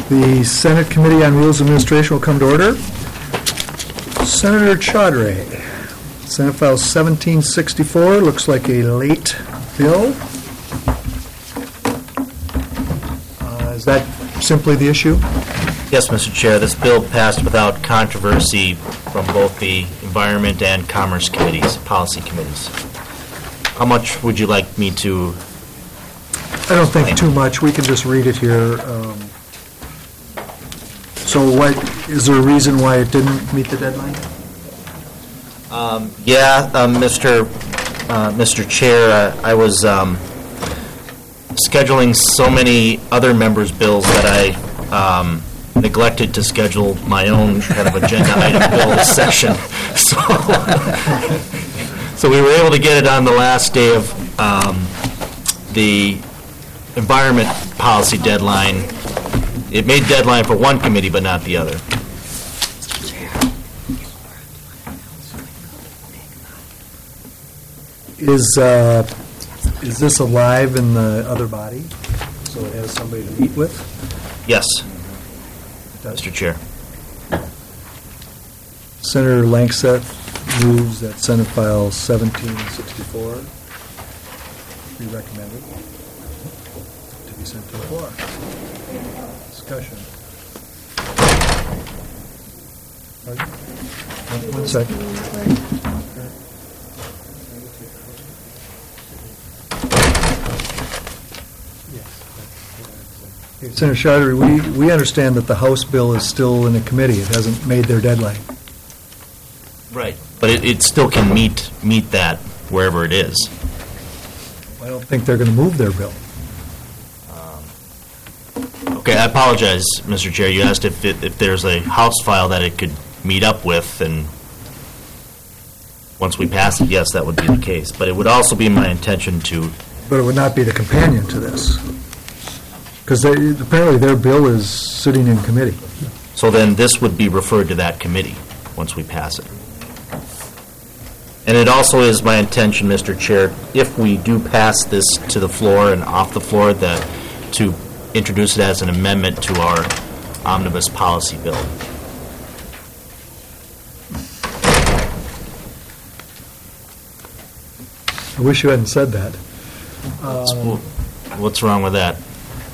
The Senate Committee on Rules Administration will come to order. Senator Chaudhry, Senate File 1764, looks like a late bill. Is that simply the issue? Yes, Mr. Chair. This bill passed without controversy from both the Environment and Commerce Committees, policy committees. How much would you like me to? I don't think too much. We can just read it here. So what, is there a reason why it didn't meet the deadline? Mr. Chair, I was scheduling so many other members' bills that I neglected to schedule my own kind of agenda item bill this session. So we were able to get it on the last day of the environment policy deadline. It made deadline for one committee, but not the other. Is this alive in the other body, so it has somebody to meet with? Yes, Mr. Chair. Senator Langseth moves that Senate File 1764 be recommended to be sent to the floor. Discussion. One second. Senator Chaudhry, we understand that the House bill is still in a committee. It hasn't made their deadline. Right. But it still can meet that wherever it is. I don't think they're going to move their bill. Okay, I apologize, Mr. Chair. You asked if there's a House file that it could meet up with, and once we pass it, yes, that would be the case. But it would also be my intention to... But it would not be the companion to this. Because apparently their bill is sitting in committee. So then this would be referred to that committee once we pass it. And it also is my intention, Mr. Chair, if we do pass this to the floor and off the floor, to introduce it as an amendment to our omnibus policy bill. I wish you hadn't said that. What's wrong with that?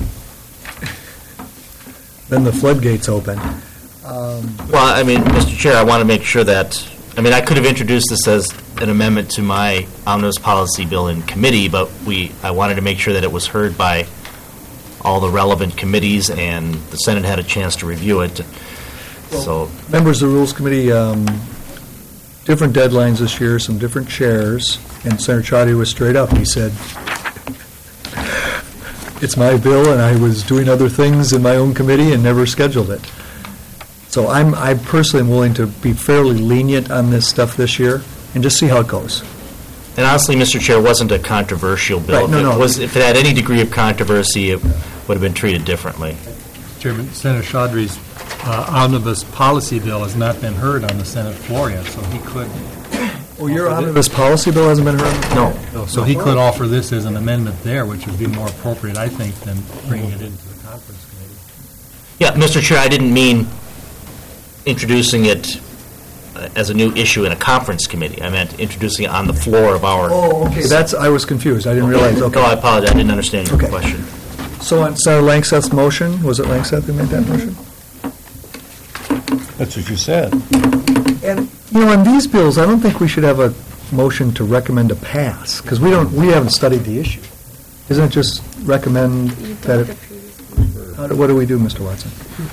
Then the floodgates open. Well, I mean, Mr. Chair, I want to make sure that, I could have introduced this as an amendment to my omnibus policy bill in committee, but I wanted to make sure that it was heard by all the relevant committees, and the Senate had a chance to review it. So, members of the Rules Committee, different deadlines this year, some different chairs, and Senator Chaudhry was straight up. He said, it's my bill, and I was doing other things in my own committee and never scheduled it. So I personally am willing to be fairly lenient on this stuff this year and just see how it goes. And honestly, Mr. Chair, it wasn't a controversial bill. Right, If it had any degree of controversy, it would have been treated differently. Chairman, Senator Chaudhry's omnibus policy bill has not been heard on the Senate floor yet, so he could... Oh, your omnibus policy bill hasn't been heard? No. So he could offer this as an amendment there, which would be more appropriate, I think, than bringing it into the conference committee. Yeah, Mr. Chair, I didn't mean introducing it as a new issue in a conference committee. I meant introducing it on the floor of our... Oh, okay. I was confused. I didn't realize. Okay. No, I apologize. I didn't understand your question. So on Senator Langseth's motion, was it Langseth who made that motion? That's what you said. And, on these bills, I don't think we should have a motion to recommend a pass, because we haven't studied the issue. Isn't it just recommend that what do we do, Mr. Watson?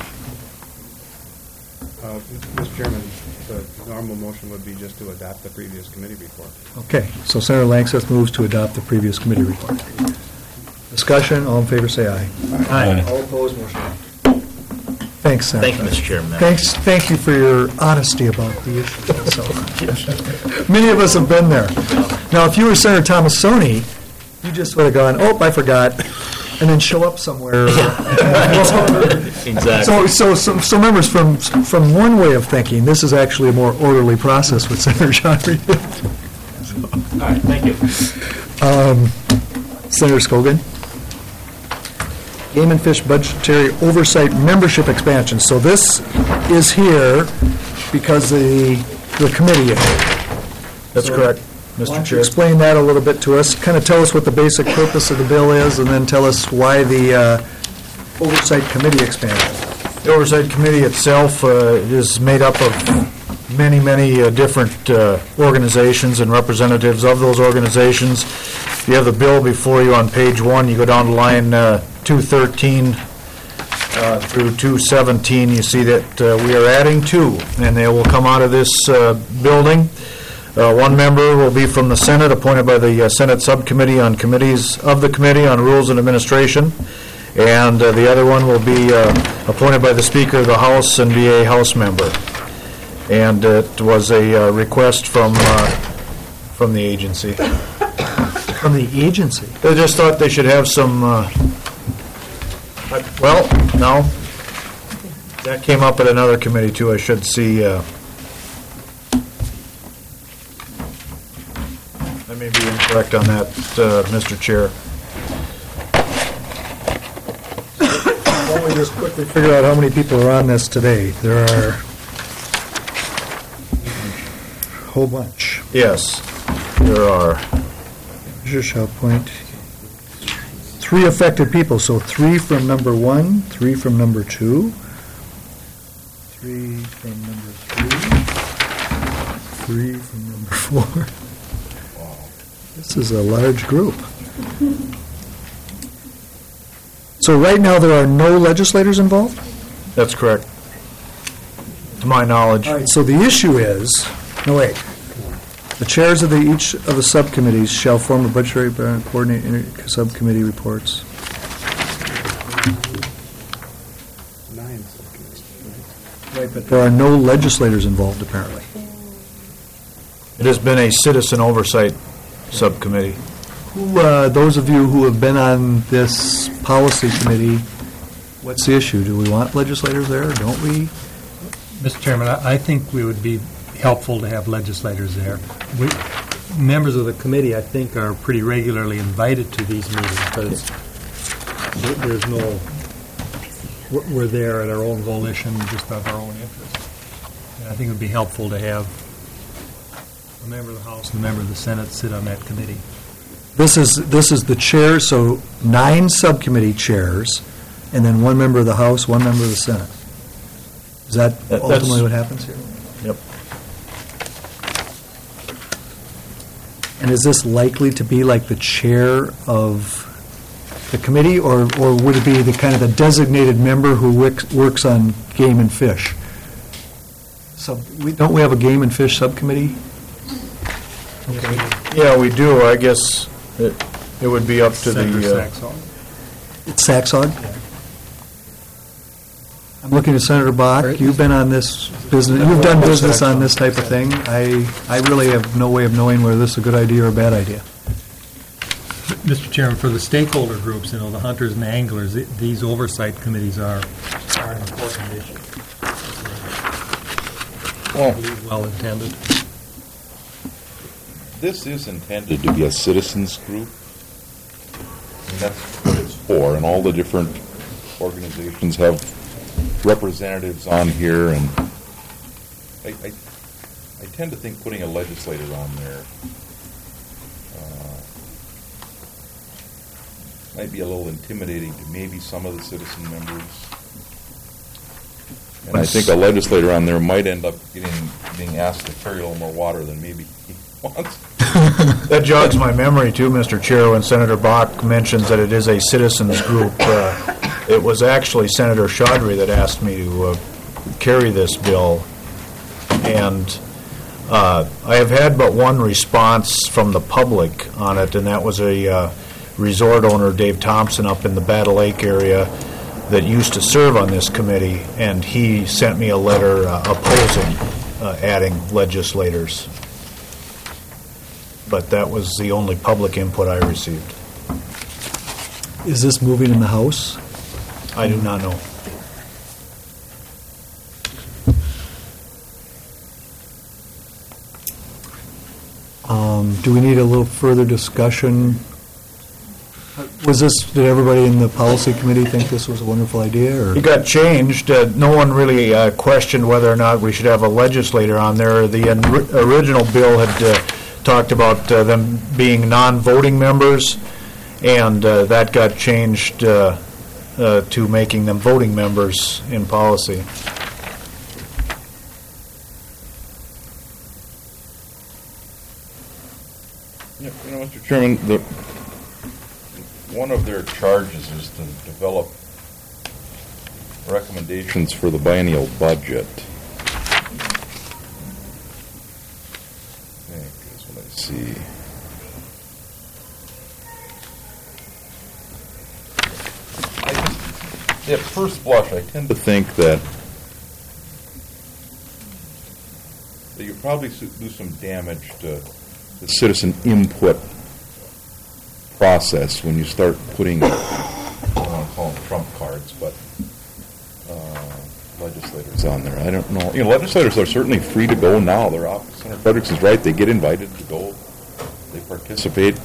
Mr. Chairman, the normal motion would be just to adopt the previous committee report. Okay, so Senator Langseth moves to adopt the previous committee report. Discussion, all in favor say aye. Aye. All opposed, motion. Thanks, Senator. Thank you, Mr. Chairman. Thank you for your honesty about the issue. So, many of us have been there. Now, if you were Senator Tomassoni, you just would have gone, oh, I forgot, and then show up somewhere. Exactly. So members, from one way of thinking, this is actually a more orderly process with Senator Chaudhry. All right, thank you. Senator Skogan. Game and Fish Budgetary Oversight Membership Expansion. So this is here because the committee is here. That's correct, Why Mr. don't you Chair. explain that a little bit to us? Kind of tell us what the basic purpose of the bill is, and then tell us why the Oversight Committee expansion. The Oversight Committee itself is made up of many, many different organizations and representatives of those organizations. You have the bill before you on page 1. You go down to line 213 through 217. You see that we are adding 2, and they will come out of this building. One member will be from the Senate, appointed by the Senate Subcommittee on Committees of the Committee on Rules and Administration. And the other one will be appointed by the Speaker of the House and be a House member. And it was a request from the agency. From the agency? They just thought they should have some, well, no. That came up at another committee, too. I should see. I may be incorrect on that, Mr. Chair. Why don't we just quickly figure out how many people are on this today? There are a whole bunch. Yes, there are. Shall point 3 affected people, so 3 from number 1, 3 from number 2, 3 from number 3, 3 from number 4. This is a large group. So right now, there are no legislators involved? That's correct. To my knowledge. All right, so the issue is, no, wait. The chairs of each of the subcommittees shall form a budgetary coordinate subcommittee reports. 9 subcommittees. Right, but there are no legislators involved, apparently. It has been a citizen oversight subcommittee. Those of you who have been on this policy committee, what's the issue? Do we want legislators there, or don't we? Mr. Chairman, I think we would be helpful to have legislators there. Members of the committee, I think, are pretty regularly invited to these meetings, because there's no, we're there at our own volition, just of our own interest. And I think it would be helpful to have a member of the House and a member of the Senate sit on that committee. This is the chair, so 9 subcommittee chairs, and then 1 member of the House, 1 member of the Senate. Is that That's- ultimately what happens here? Yep. And is this likely to be like the chair of the committee, or would it be the kind of the designated member who works on game and fish? So, don't we have a game and fish subcommittee? Okay. Yeah, we do. I guess it would be up to Senator the, Saxon. It's Saxog? I'm looking at Senator Bach. You've been on this business, you've done business on this type of thing. I really have no way of knowing whether this is a good idea or a bad idea. Mr. Chairman, for the stakeholder groups, the hunters and the anglers, these oversight committees are an important issue. Well intended. This is intended to be a citizens group. And that's what it's for, and all the different organizations have representatives on here, and I tend to think putting a legislator on there might be a little intimidating to maybe some of the citizen members. And I think a legislator on there might end up being asked to carry a little more water than maybe he wants. that jogs my memory too, Mr. Chair, when Senator Bach mentions that it is a citizens group. It was actually Senator Chaudhry that asked me to carry this bill, and I have had but one response from the public on it, and that was a resort owner, Dave Thompson, up in the Battle Lake area that used to serve on this committee, and he sent me a letter opposing adding legislators. But that was the only public input I received. Is this moving in the House? I do not know. Do we need a little further discussion? Did everybody in the policy committee think this was a wonderful idea, or? It got changed. No one really questioned whether or not we should have a legislator on there. The original bill had talked about them being non-voting members, and that got changed to making them voting members in policy. You know, Mr. Chairman, one of their charges is to develop recommendations for the biennial budget. I think is what I see. At first blush, I tend to think that you probably do some damage to the citizen input process when you start putting, I don't want to call them trump cards, but legislators on there. I don't know. You know, legislators are certainly free to go now. They're off. Senator Fredericks is right. They get invited to go. They participate.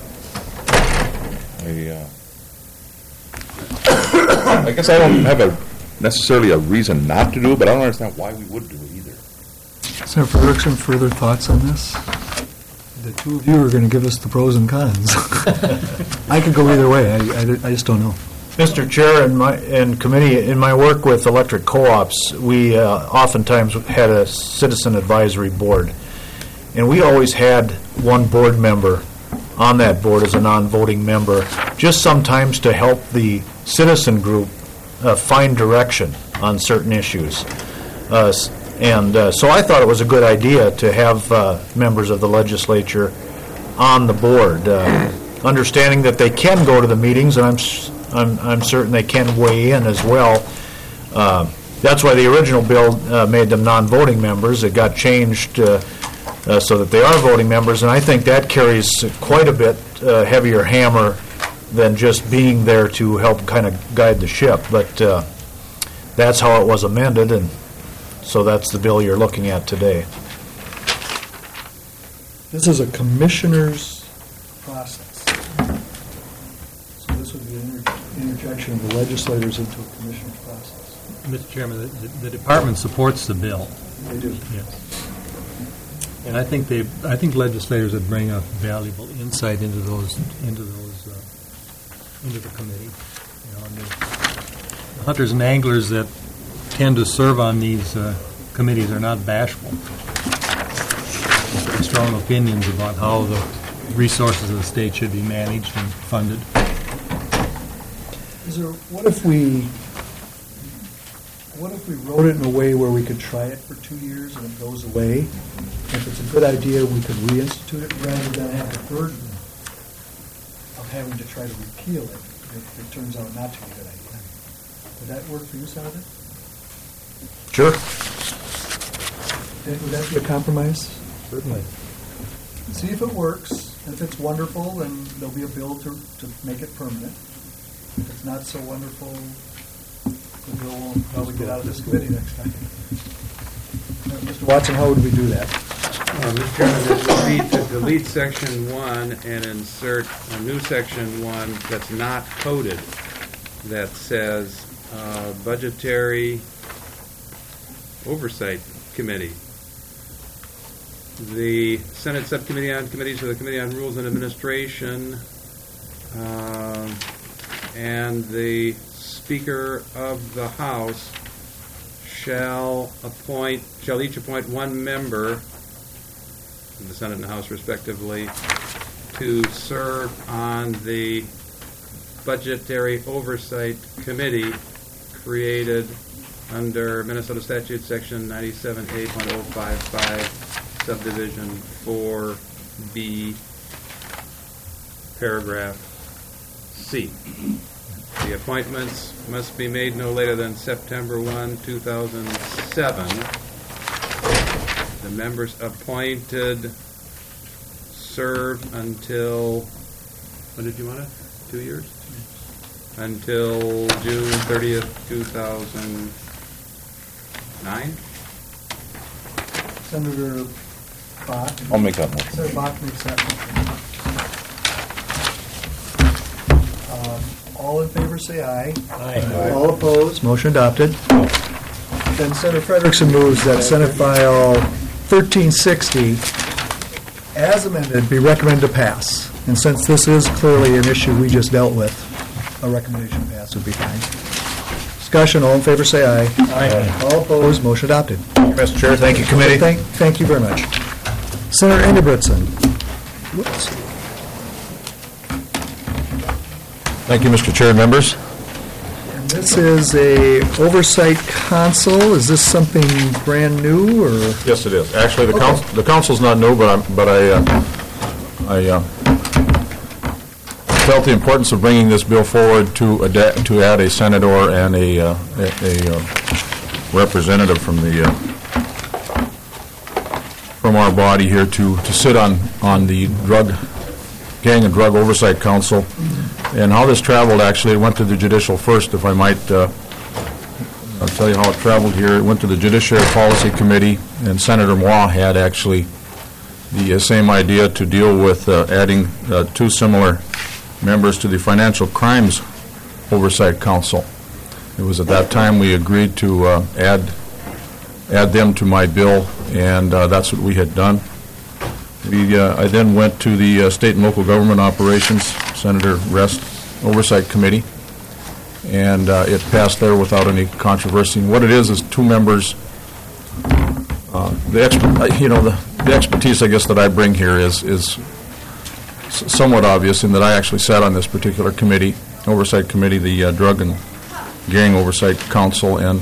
I guess I don't have necessarily a reason not to do it, but I don't understand why we would do it either. Senator Frederickson, further thoughts on this? The two of you are going to give us the pros and cons. I could go either way. I just don't know. Mr. Chair, in committee, in my work with electric co-ops, we oftentimes had a citizen advisory board, and we always had one board member on that board as a non-voting member, just sometimes to help the citizen group find direction on certain issues. So I thought it was a good idea to have members of the legislature on the board, understanding that they can go to the meetings, and I'm certain they can weigh in as well. That's why the original bill made them non-voting members. It got changed so that they are voting members, and I think that carries quite a bit heavier hammer than just being there to help kind of guide the ship. But that's how it was amended, and so that's the bill you're looking at today. This is a commissioner's process. So this would be an interjection of the legislators into a commissioner's process. Mr. Chairman, the department supports the bill. They do. Yes. And I think legislators would bring a valuable insight into the committee. You know, and the hunters and anglers that tend to serve on these committees are not bashful. Very strong opinions about how the resources of the state should be managed and funded. What if we wrote it in a way where we could try it for 2 years and it goes away? If it's a good idea, we could reinstitute it rather than have the burden of having to try to repeal it if it turns out not to be a good idea. Would that work for you, Senator? Sure. Would that be a compromise? Certainly. See if it works. If it's wonderful, then there'll be a bill to make it permanent. If it's not so wonderful, the bill won't probably get out of this committee next time. Mr. Watson, how would we do that? Mr. Chairman, this would be to delete section 1 and insert a new section 1 that's not coded, that says budgetary oversight committee. The Senate Subcommittee on Committees of the Committee on Rules and Administration and the Speaker of the House shall each appoint one member in the Senate and House respectively to serve on the Budgetary Oversight Committee created under Minnesota Statute Section 97A.055, Subdivision 4B, Paragraph C. The appointments must be made no later than September 1, 2007. The members appointed serve until, when did you want it? 2 years? Until June 30th, 2009? Senator Bach? I'll make that motion. Senator Bach makes that motion. All in favor, say aye. Aye. All opposed, motion adopted. Then Senator Frederickson moves that Senate File 1360, as amended, be recommended to pass. And since this is clearly an issue we just dealt with, a recommendation to pass would be fine. Discussion, all in favor, say aye. Aye. All opposed, motion adopted. Mr. Chair, thank you, committee. Thank you very much. Senator Engebretson. Whoops. Thank you, Mr. Chair and members. And this is a oversight console. Is this something brand new, or? Yes, it is. Actually, the council's not new, but I felt the importance of bringing this bill forward to add a senator and a representative from our body here to sit on the Gang and Drug Oversight Council. And how this traveled, actually, it went to the judicial first, if I might. I'll tell you how it traveled here. It went to the Judiciary Policy Committee, and Senator Moore had actually the same idea to deal with adding two similar members to the Financial Crimes Oversight Council. It was at that time we agreed to add them to my bill, and that's what we had done. I then went to the State and Local Government Operations, Senator Rest Oversight Committee, and it passed there without any controversy. And what it is two members. The expertise, I guess, that I bring here is somewhat obvious in that I actually sat on this particular committee, Oversight Committee, the Drug and Gang Oversight Council, and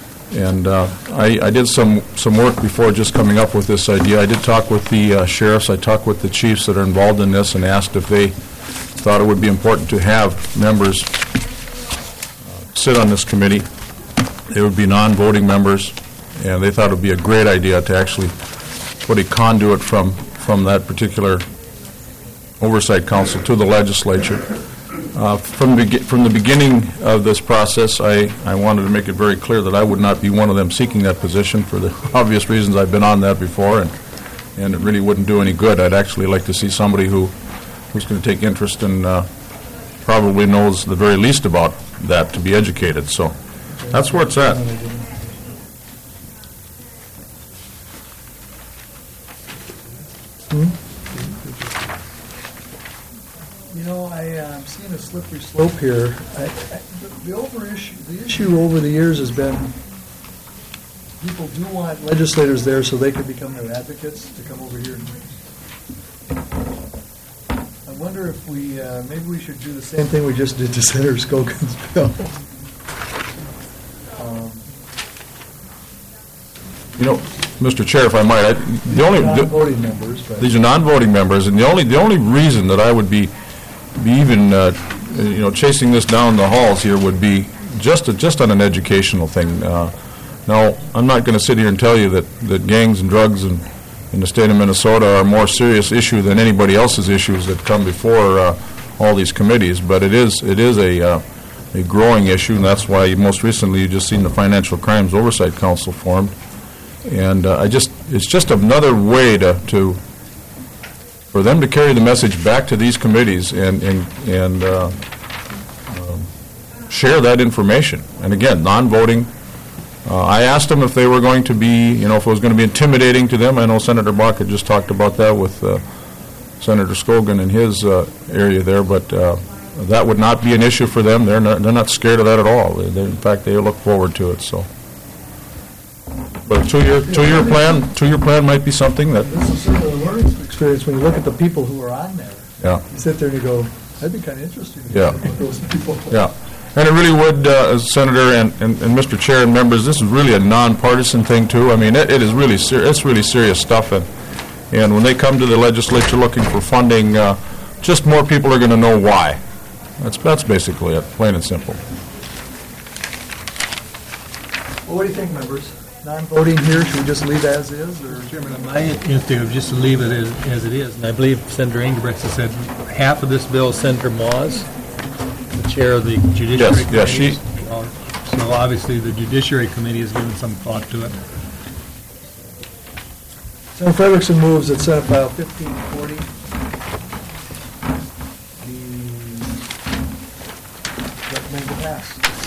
I did some work before just coming up with this idea. I did talk with the sheriffs, I talked with the chiefs that are involved in this, and asked if they thought it would be important to have members sit on this committee. They would be non-voting members, and they thought it would be a great idea to actually put a conduit from that particular Oversight Council to the legislature. From the beginning of this process, I wanted to make it very clear that I would not be one of them seeking that position for the obvious reasons. I've been on that before, and it really wouldn't do any good. I'd actually like to see somebody who's going to take interest and probably knows the very least about that to be educated. So that's where it's at. You know, I'm seeing a slippery slope here. The issue over the years has been people do want legislators there so they can become their advocates to come over here. I wonder if maybe we should do the same thing we just did to Senator Skogan's bill. Mr. Chair, if I might, Non-voting members. But these are non-voting members, and the only reason that I would be even chasing this down the halls here would be just on an educational thing. Now, I'm not going to sit here and tell you that gangs and drugs in the state of Minnesota are a more serious issue than anybody else's issues that come before all these committees, but it is a growing issue, and that's why most recently you just seen the Financial Crimes Oversight Council formed. And it's just another way for them to carry the message back to these committees and share that information. And again, non-voting. I asked them if they were going to be, if it was going to be intimidating to them. I know Senator Bach had just talked about that with Senator Skogan in his area there, but that would not be an issue for them. They're not scared of that at all. In fact, they look forward to it. So. But a two-year plan might be something that. this is sort of a learning experience when you look at the people who are on there. Yeah. You sit there and you go, that'd be kind of interesting. To Yeah. hear about those people. Yeah, and it really would, Senator and Mr. Chair and members. This is really a nonpartisan thing too. I mean, it is really it's really serious stuff, and when they come to the legislature looking for funding, just more people are going to know why. That's basically it, plain and simple. Well, what do you think, members? Non-voting here, should we just leave as is, or? Chairman, my instinct would just to leave it as it is. And I believe Senator Engebretson said half of this bill is Senator Moss, the chair of the Judiciary Committee. Yes, she. So obviously the Judiciary Committee has given some thought to it. Senator Frederickson moves that Senate File 1540 recommend to pass.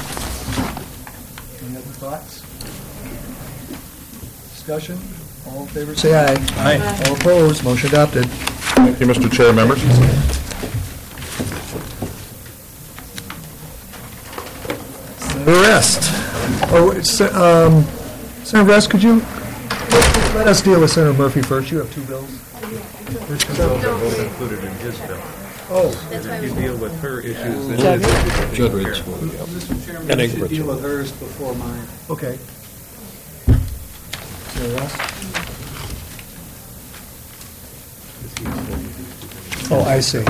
Any other thoughts? Discussion? All in favor, say aye. Aye. All opposed, motion adopted. Thank you, Mr. Chair, members. Senator Rest. Oh, Senator Rest, could you let us deal with Senator Murphy first? You have two bills. There's two bills are both included in his bill. Oh. And if you deal with her issues, then Judd. his issues are taken Judd care of. Mr. Chairman, we should deal with hers before mine. Okay. Senator Rest? Oh, I see.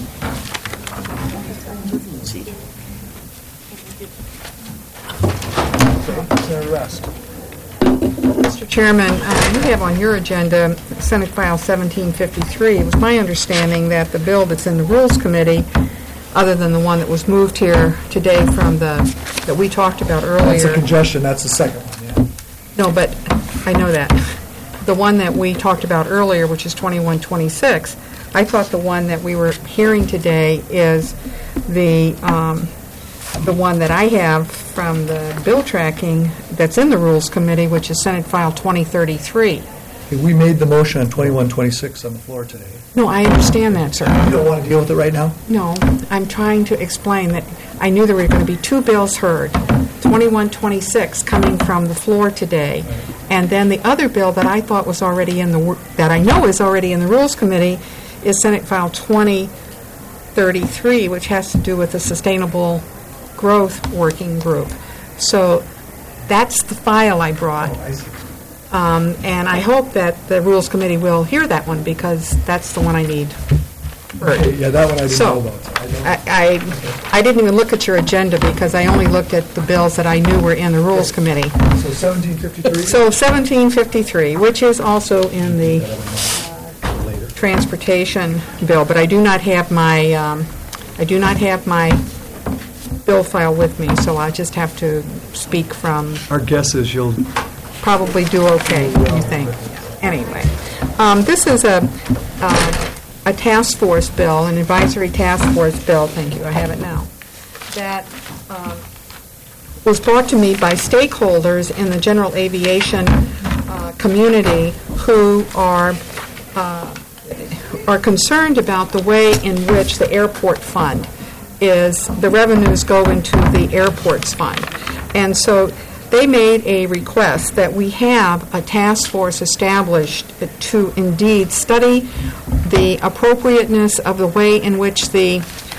Senator Rest. Mr. Chairman, you have on your agenda Senate File 1753. It was my understanding that the bill that's in the Rules Committee, other than the one that was moved here today from that we talked about earlier. That's a congestion, that's the second one, yeah. No, but I know that. The one that we talked about earlier, which is 2126, I thought the one that we were hearing today is the one that I have from the bill tracking that's in the Rules Committee, which is Senate File 2033. Okay, we made the motion on 2126 on the floor today. No, I understand that, sir. You don't want to deal with it right now? No, I'm trying to explain that I knew there were going to be two bills heard, 2126 coming from the floor today, and then the other bill that I thought was already that I know is already in the Rules Committee is Senate File 2033, which has to do with the Sustainable Growth Working Group. So that's the file I brought. I see. And I hope that the Rules Committee will hear that one, because that's the one I need heard. Okay, yeah, that one I didn't know So, about. So I don't- I didn't even look at your agenda, because I only looked at the bills that I knew were in the Rules Committee. So 1753? So 1753, which is also in the transportation bill, but I do not have my bill file with me, so I just have to speak from, Our guess is you'll, probably do okay, you think. Anyway, this is a task force bill, an advisory task force bill, thank you, I have it now, that was brought to me by stakeholders in the general aviation community who are concerned about the way in which the airport fund the revenues go into the airports fund. And so they made a request that we have a task force established to indeed study the appropriateness of the way in which the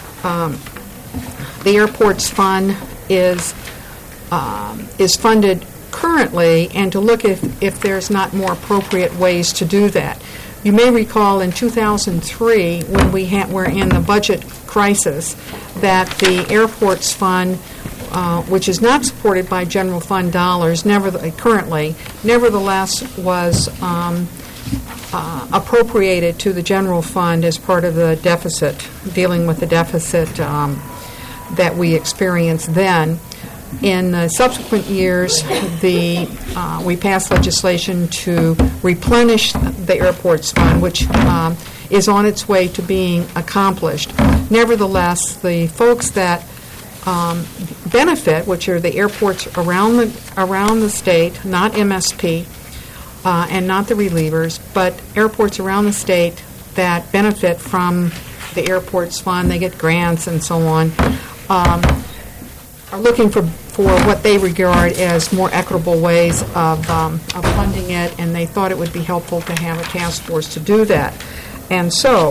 airports fund is funded currently, and to look if there's not more appropriate ways to do that. You may recall in 2003, when were in the budget crisis, that the airports fund, which is not supported by general fund dollars currently, nevertheless was appropriated to the general fund as part of the deficit, dealing with the deficit that we experienced then. In subsequent years, we passed legislation to replenish the airports fund, which is on its way to being accomplished. Nevertheless, the folks that benefit, which are the airports around the state, not MSP, and not the relievers, but airports around the state that benefit from the airports fund, they get grants and so on, are looking for what they regard as more equitable ways of funding it, and they thought it would be helpful to have a task force to do that. And so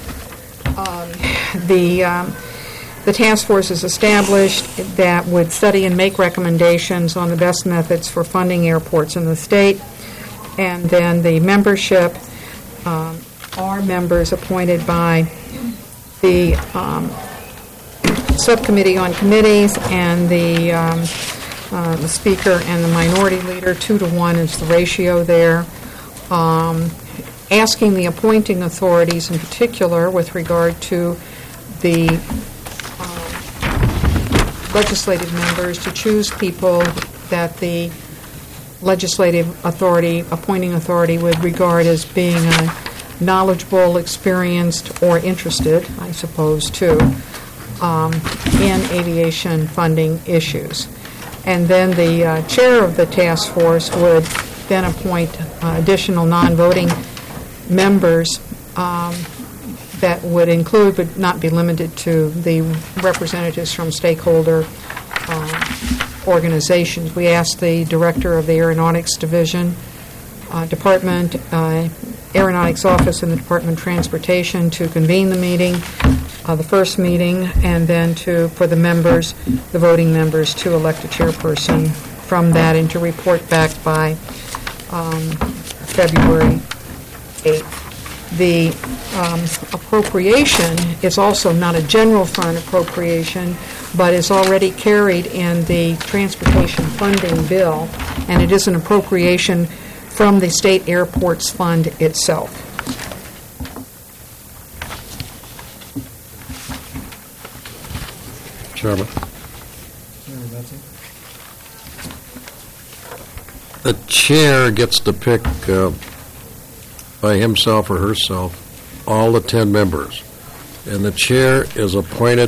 the task force is established that would study and make recommendations on the best methods for funding airports in the state, and then the membership are members appointed by the subcommittee on committees, and the speaker and the minority leader, 2-to-1 is the ratio there. Asking the appointing authorities in particular with regard to the legislative members to choose people that the legislative authority, appointing authority, would regard as being knowledgeable, experienced, or interested, I suppose, too. in aviation funding issues. And then the chair of the task force would then appoint additional non-voting members that would include but not be limited to the representatives from stakeholder organizations. We asked the director of the Aeronautics Division, Department, Aeronautics Office, and the Department of Transportation to convene the meeting, the first meeting, and then for the members, the voting members, to elect a chairperson from that and to report back by February 8th. The appropriation is also not a general fund appropriation, but is already carried in the transportation funding bill, and it is an appropriation from the state airports fund itself. Chairman. The chair gets to pick by himself or herself all the 10 members, and the chair is appointed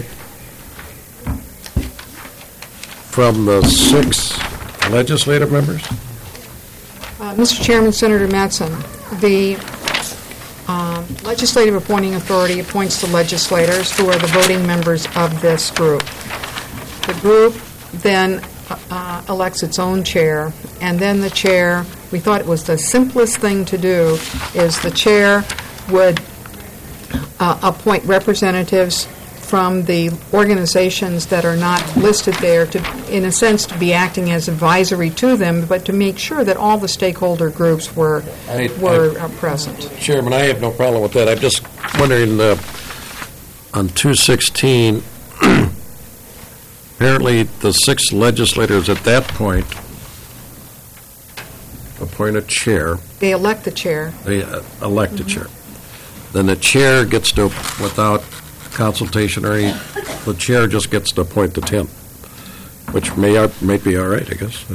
from the 6 legislative members? Mr. Chairman, Senator Mattson, the legislative appointing authority appoints the legislators who are the voting members of this group. The group then elects its own chair, and then the chair, we thought it was the simplest thing to do, is the chair would appoint representatives from the organizations that are not listed there to, in a sense, to be acting as advisory to them, but to make sure that all the stakeholder groups were present. Chairman, I have no problem with that. I'm just wondering, on 216, apparently the 6 legislators at that point appoint a chair. They elect the chair. They elect a chair. Then the chair gets to, without consultation or any, the chair just gets to appoint the 10, which may be all right, I guess.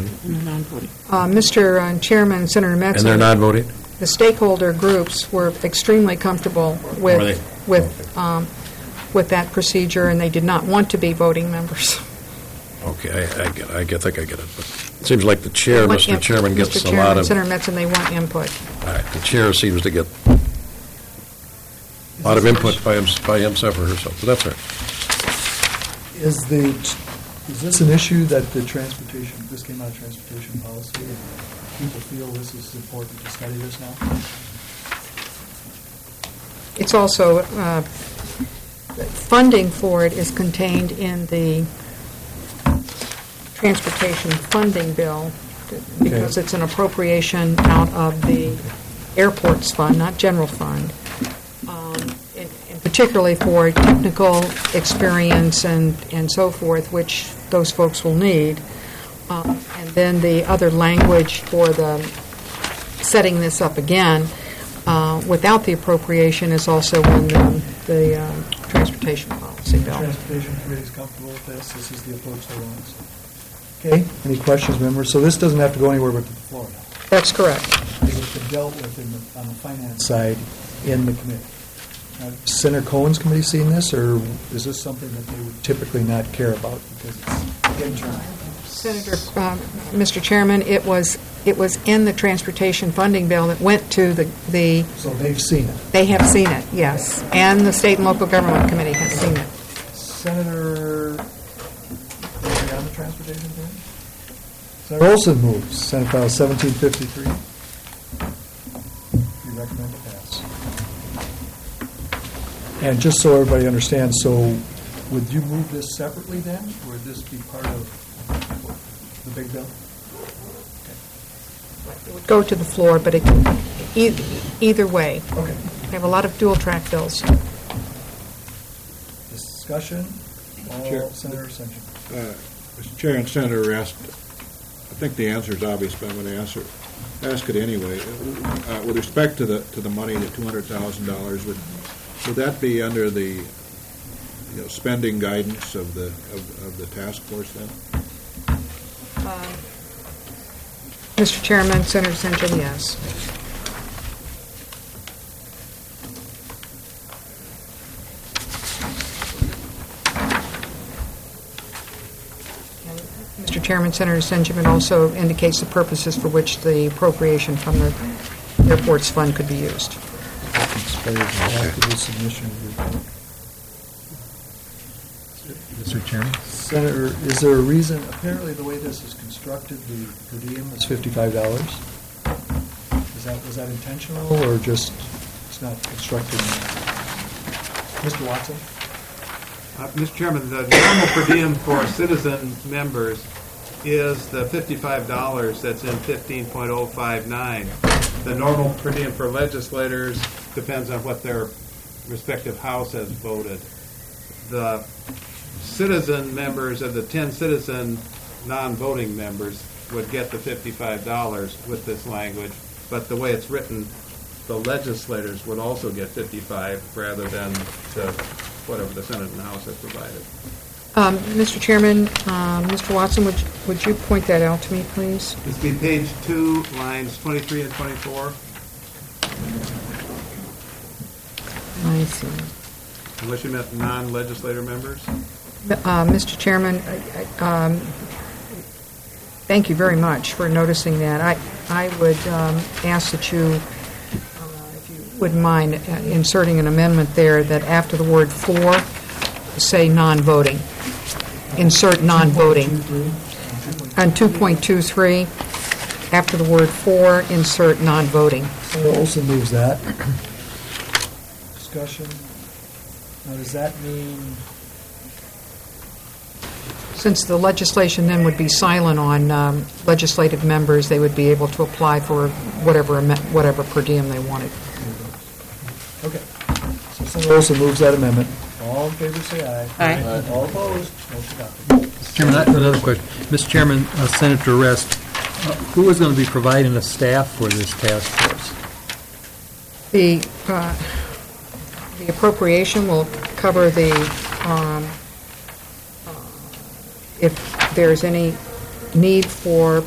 Mr. Chairman, Senator Metzger. And they're not voting? The stakeholder groups were extremely comfortable with that procedure, and they did not want to be voting members. Okay, I think I get it. But it seems like the chair, Mr. Chairman, gets a lot of... Senator Metzger, they want input. All right, the chair seems to get a lot of input by himself or herself, but that's all right. Is this an issue that this came out of transportation policy, and people feel this is important to study this now? It's also, funding for it is contained in the transportation funding bill, because it's an appropriation out of the airports fund, not general fund. And particularly for technical experience and so forth, which those folks will need. And then the other language for the setting this up again without the appropriation is also in the transportation policy bill. The Transportation Committee is comfortable with this. This is the approach they want. Okay. Any questions, members? So this doesn't have to go anywhere but to the floor now. That's correct. It's been dealt with on the finance side in the committee. Senator Cohen's committee seen this, or is this something that they would typically not care about because it's internal? Senator, Mr. Chairman, it was in the transportation funding bill that went to the. So they've seen it. They have seen it, yes, and the State and Local Government Committee has seen it. Senator, are you on the transportation thing? Senator Olson moves. Senate File 1753. You recommend it pass. And just so everybody understands, so would you move this separately then, or would this be part of the big bill? Okay. It would go to the floor, but it can, either way. Okay. We have a lot of dual-track bills. Discussion? All Senator Ascension. Mr. Chair and Senator asked, I think the answer is obvious, but I'm going to ask it anyway. With respect to the money, the $200,000, would that be under the spending guidance of the task force then? Mr. Chairman, Senator Ascension, yes. Chairman, Senator Singeman also indicates the purposes for which the appropriation from the airports fund could be used. Mr. Chairman? Senator, is there a reason, apparently the way this is constructed, the per diem is $55? Was that intentional, or just, it's not constructed? Mr. Watson? Mr. Chairman, the normal per diem for citizen members is the $55 that's in 15.059. The normal per diem for legislators depends on what their respective house has voted. The citizen members of the 10 citizen non-voting members would get the $55 with this language, but the way it's written, the legislators would also get 55 rather than the whatever the Senate and the House have provided. Mr. Chairman, Mr. Watson, would you point that out to me, please? This would be page 2, lines 23 and 24. I see. Unless you meant non-legislator members? Mr. Chairman, thank you very much for noticing that. I would ask that you, if you wouldn't mind, inserting an amendment there that after the word "for," say non-voting. Insert non-voting. On 2.23, after the word "for," insert non-voting. Senator Olson moves that. Discussion. Now, does that mean... Since the legislation then would be silent on legislative members, they would be able to apply for whatever per diem they wanted. Okay. So Senator Olson moves that amendment. All in favor, say aye. Aye. All opposed? Motion adopted. Mr. Chairman, another question. Mr. Chairman, Senator Rest, who is going to be providing the staff for this task force? The appropriation will cover the, if there's any need for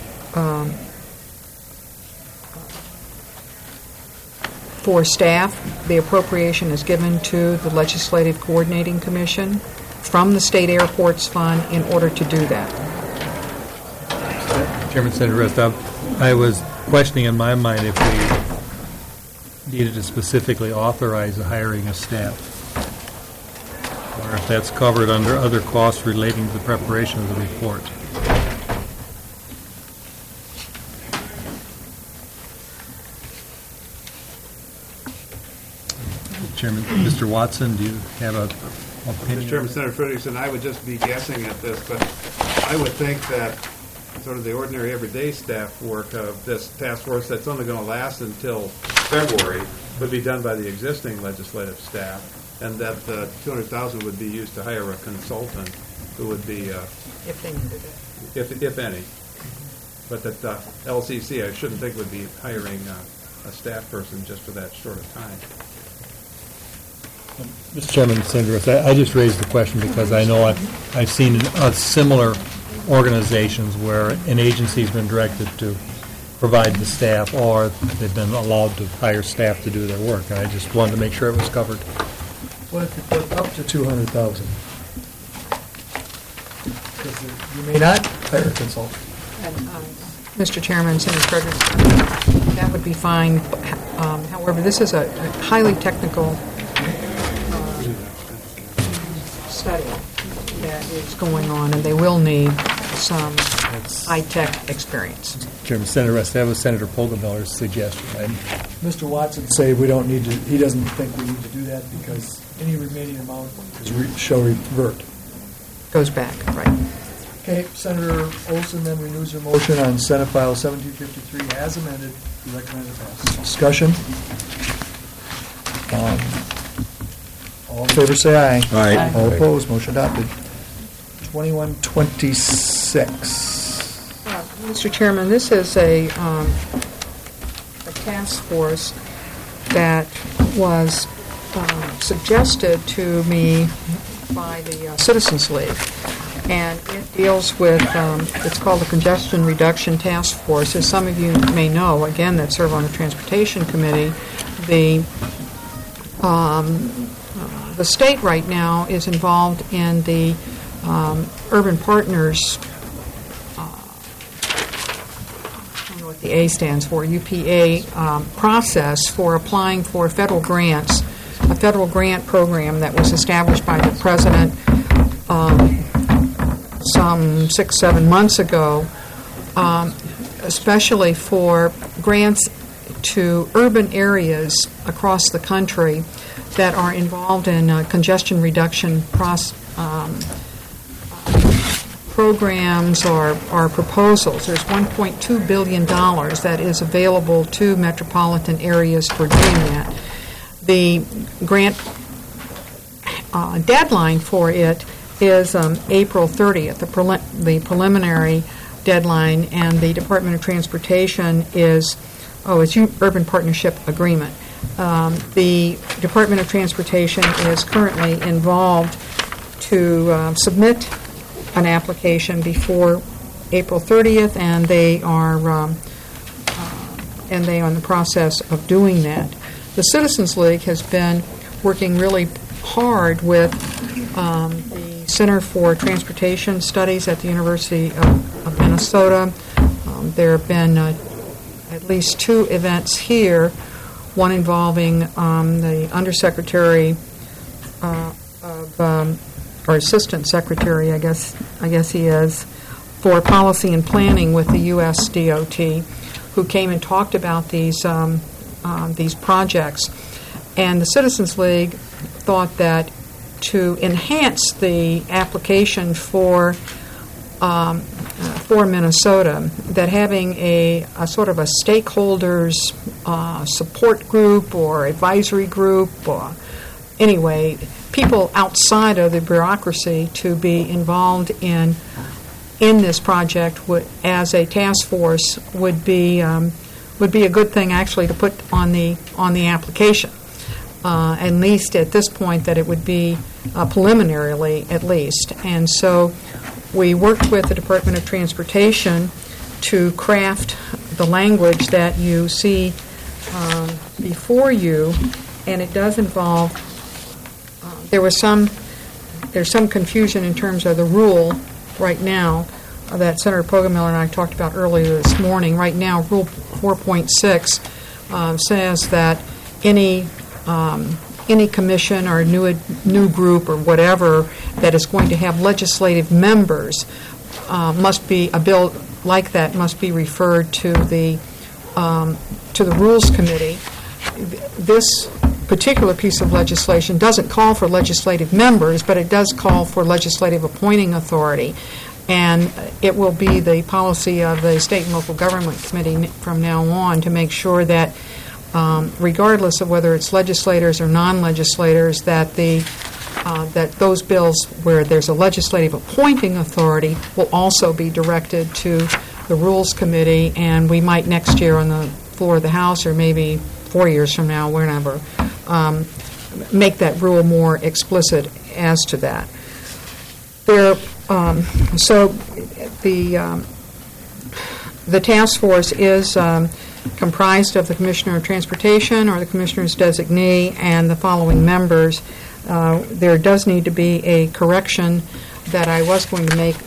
staff, the appropriation is given to the Legislative Coordinating Commission from the State Airports Fund in order to do that. Chairman, Senator Rest, I was questioning in my mind if we needed to specifically authorize the hiring of staff, or if that's covered under other costs relating to the preparation of the report. Chairman, Mr. Watson, do you have a opinion? Mr. Chairman, Senator Frederickson, I would just be guessing at this, but I would think that sort of the ordinary everyday staff work of this task force that's only going to last until February would be done by the existing legislative staff, and that the $200,000 would be used to hire a consultant who would be, If they needed it. if any. But that the LCC, I shouldn't think would be hiring a staff person just for that short a time. Mr. Chairman, Senator Rest, I just raised the question because I know I've seen similar organizations where an agency's been directed to provide the staff, or they've been allowed to hire staff to do their work, and I just wanted to make sure it was covered. What if you put up to $200,000? Because you may not hire a consultant. Mr. Chairman, Senator Frederickson, that would be fine. However, this is a highly technical study that is going on, and they will need some high-tech experience. Chairman, Senator Rest, that was Senator Polgemiller's suggestion. Mr. Watson say we don't need to, he doesn't think we need to do that because any remaining amount shall revert. Goes back, right. Okay, Senator Olson then renews her motion on Senate File 1753 as amended. You recommend it pass. Discussion? All in favor, say aye. Aye. All opposed, motion adopted. 2126. Mr. Chairman, this is a task force that was suggested to me by the Citizens League, and it deals with, it's called the Congestion Reduction Task Force. As some of you may know, again, that serve on the Transportation Committee, the state right now is involved in the Urban Partners know what the A stands for, UPA process for applying for federal grants, a federal grant program that was established by the President some 6-7 months ago, especially for grants to urban areas across the country that are involved in congestion reduction programs or proposals. There's $1.2 billion that is available to metropolitan areas for doing that. The grant deadline for it is April 30th, the preliminary deadline, and the Department of Transportation is, it's Urban Partnership Agreement. The Department of Transportation is currently involved to submit an application before April 30th, and they are in the process of doing that. The Citizens League has been working really hard with the Center for Transportation Studies at the University of Minnesota. There have been at least 2 events here, one involving the Undersecretary or Assistant Secretary, I guess he is, for Policy and Planning with the U.S. DOT, who came and talked about these projects. And the Citizens League thought that to enhance the application for Minnesota, that having a sort of a stakeholders support group or advisory group, or anyway, people outside of the bureaucracy to be involved in this project as a task force would be a good thing actually to put on the application. At least at this point, that it would be preliminarily at least. And so we worked with the Department of Transportation to craft the language that you see before you, and it does involve, there's some confusion in terms of the rule right now that Senator Poggemiller and I talked about earlier this morning. Right now, Rule 4.6 says that any commission or new group or whatever that is going to have legislative members must be, a bill like that must be referred to the Rules Committee. This particular piece of legislation doesn't call for legislative members, but it does call for legislative appointing authority. And it will be the policy of the State and Local Government Committee from now on to make sure that regardless of whether it's legislators or non-legislators, that those bills where there's a legislative appointing authority will also be directed to the Rules Committee, and we might next year on the floor of the House, or maybe 4 years from now, whenever, make that rule more explicit as to that. So the task force is comprised of the Commissioner of Transportation or the Commissioner's designee and the following members. There does need to be a correction that I was going to make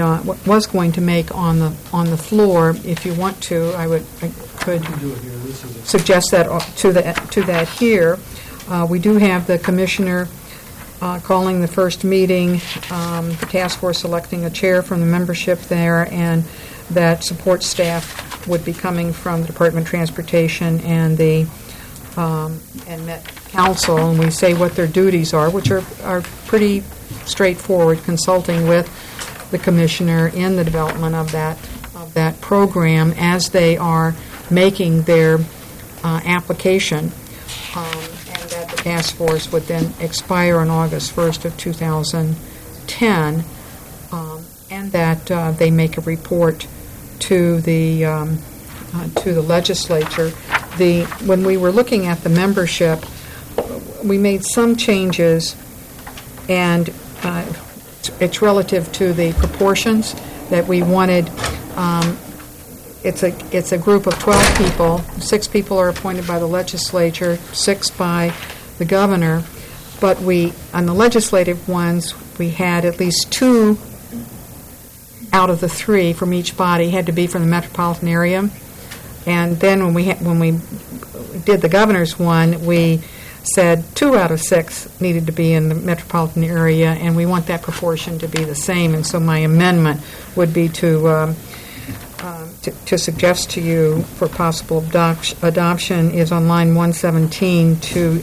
on the floor. If you want to, I could suggest that to that here. We do have the Commissioner calling the first meeting, the task force selecting a chair from the membership there, and that support staff would be coming from the Department of Transportation and the Met Council, and we say what their duties are, which are pretty straightforward, consulting with the Commissioner in the development of that program as they are making their application, and that the task force would then expire on August 1st of 2010, and that they make a report to the legislature. When we were looking at the membership, we made some changes, and it's relative to the proportions that we wanted. It's a group of 12 people. 6 people are appointed by the legislature, 6 by the governor. But on the legislative ones, we had at least 2 out of the 3 from each body had to be from the metropolitan area. And then when we did the governor's one, we said 2 out of 6 needed to be in the metropolitan area, and we want that proportion to be the same. And so my amendment would be to suggest to you for possible adoption is on line 117 to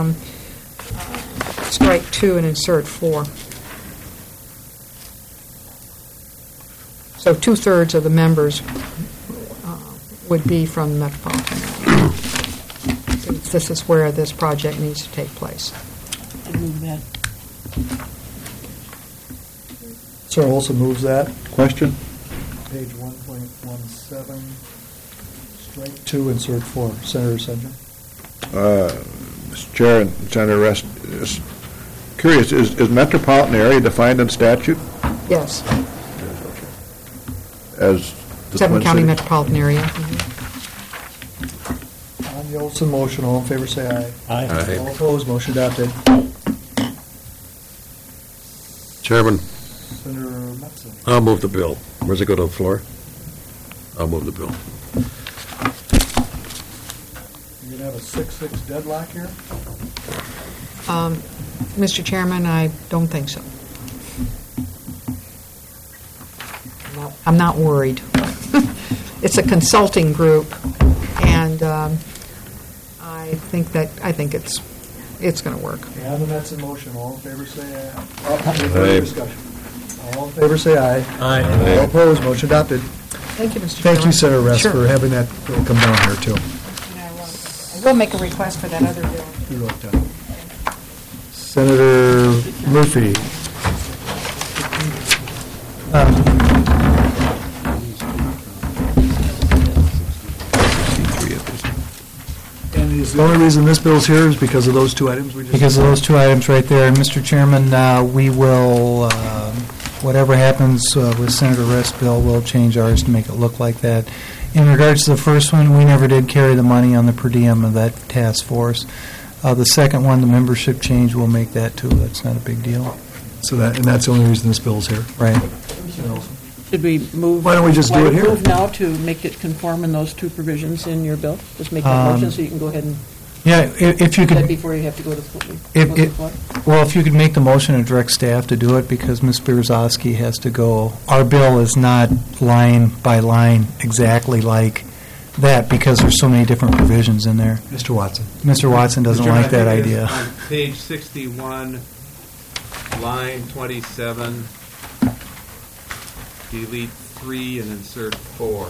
strike 2 and insert 4. So 2/3 of the members would be from the metropolitan area. Since this is where this project needs to take place. Sarah Olson moves that. Question? Page 1.17, strike 2, insert 4. Senator Sedgwick. Mr. Chair and Senator Rest, is curious, is metropolitan area defined in statute Yes. as the 7 Twin county Cities? metropolitan area. On the Olson motion, all in favor say aye. Aye. All opposed, motion adopted. Chairman, Senator Metzen. I'll move the bill. Where's it go to the floor? I'll move the bill. You're going to have a 6-6 deadlock here? Mr. Chairman, I don't think so. I'm not worried. It's a consulting group, and I think it's going to work. Okay, on the Metzen motion, all in favor say aye. Any further discussion? All in favor say aye. Aye. All opposed, motion adopted. Thank you, Mr. Chairman. Thank you, Senator Rest, Sure. for having that bill come down here, too. I will make a request for that other bill. You wrote down. Senator Murphy. And is the only reason this bill's here is because of those 2 items we just... Because of those 2 items right there. And Mr. Chairman, we will, whatever happens with Senator Rest's bill, we'll change ours to make it look like that. In regards to the first one, we never did carry the money on the per diem of that task force. The second one, the membership change, we'll make that too. That's not a big deal. So that's the only reason this bill's here. Right. Should we move? Why don't we just do it here? Move now to make it conform in those 2 provisions in your bill? Just make that motion so you can go ahead and Yeah, if you do that could, before you have to go to the floor. well, if you could make the motion and direct staff to do it, because Ms. Bierzowski has to go. Our bill is not line by line exactly like that, because there's so many different provisions in there. Mr. Watson. Mr. Watson doesn't like that I think it's idea. On page 61, line 27, delete 3 and insert 4. I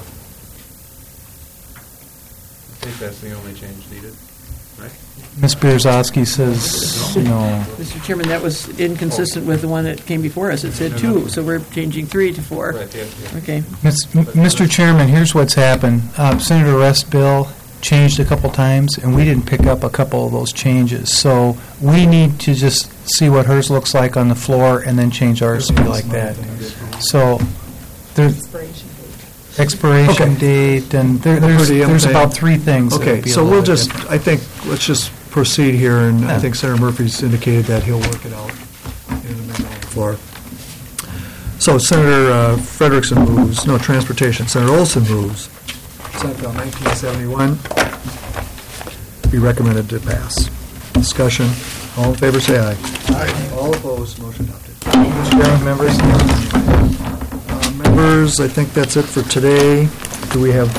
think that's the only change needed, right? Ms. Bierzowski says no. Mr. Chairman, that was inconsistent with the one that came before us. It said 2, so we're changing 3 to 4. Right, yeah. Okay. Mr. Chairman, here's what's happened. Senator Rest's bill changed a couple times, and we didn't pick up a couple of those changes. So we need to just see what hers looks like on the floor and then change ours to be like that. So there's expiration date, and there's about 3 things. that Okay, would be a so little we'll bit just, different. I think, let's just proceed here, and I Yeah. think Senator Murphy's indicated that he'll work it out in the middle of the floor. So Senator Frederickson moves, no, transportation. Senator Olson moves. Senate Bill 1971 be recommended to pass. Discussion. All in favor, say aye. Aye. All opposed, motion adopted. Mr. Chairman, members. Members, I think that's it for today. Do we have?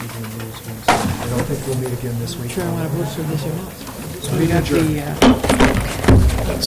I don't think we'll meet again this week. Sure, I want to vote for this or not. So we got the